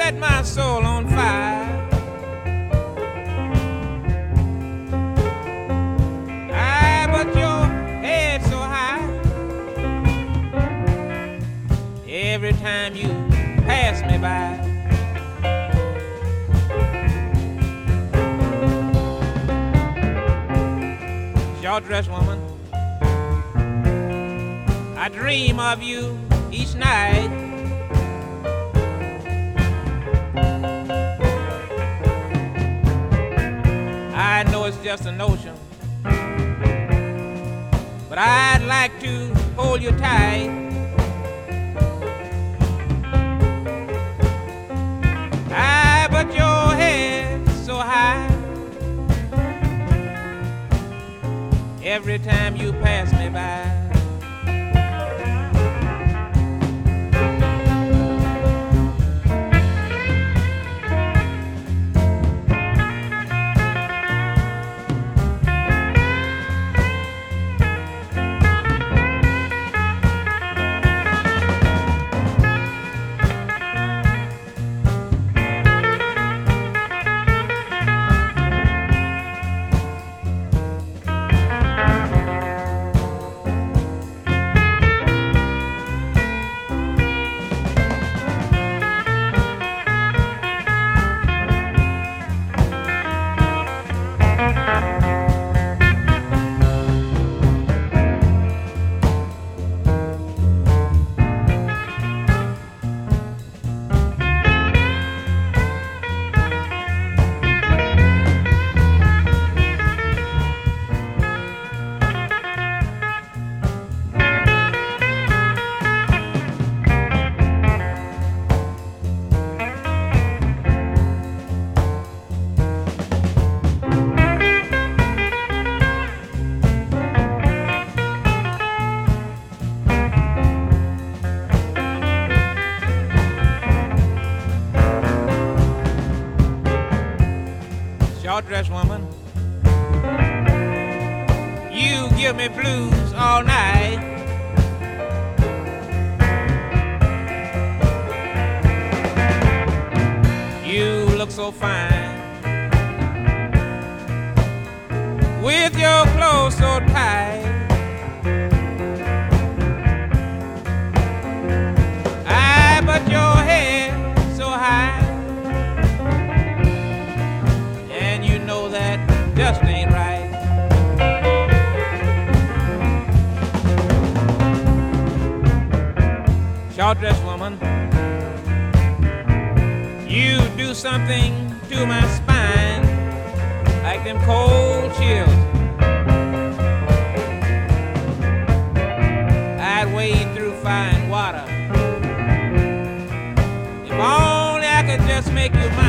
set my soul on fire. I but your head so high. Every time you pass me by. Short-dressed woman, I dream of you each night. I know it's just a notion, but I'd like to hold you tight. I but your head so high. Every time you pass me by. Short-dressed woman, you give me blues all night. You look so fine with your clothes so tight. I but your head so high. That just ain't right. Short-dressed woman, you do something to my spine, like them cold chills. I'd wade through fire and water if only I could just make you mine.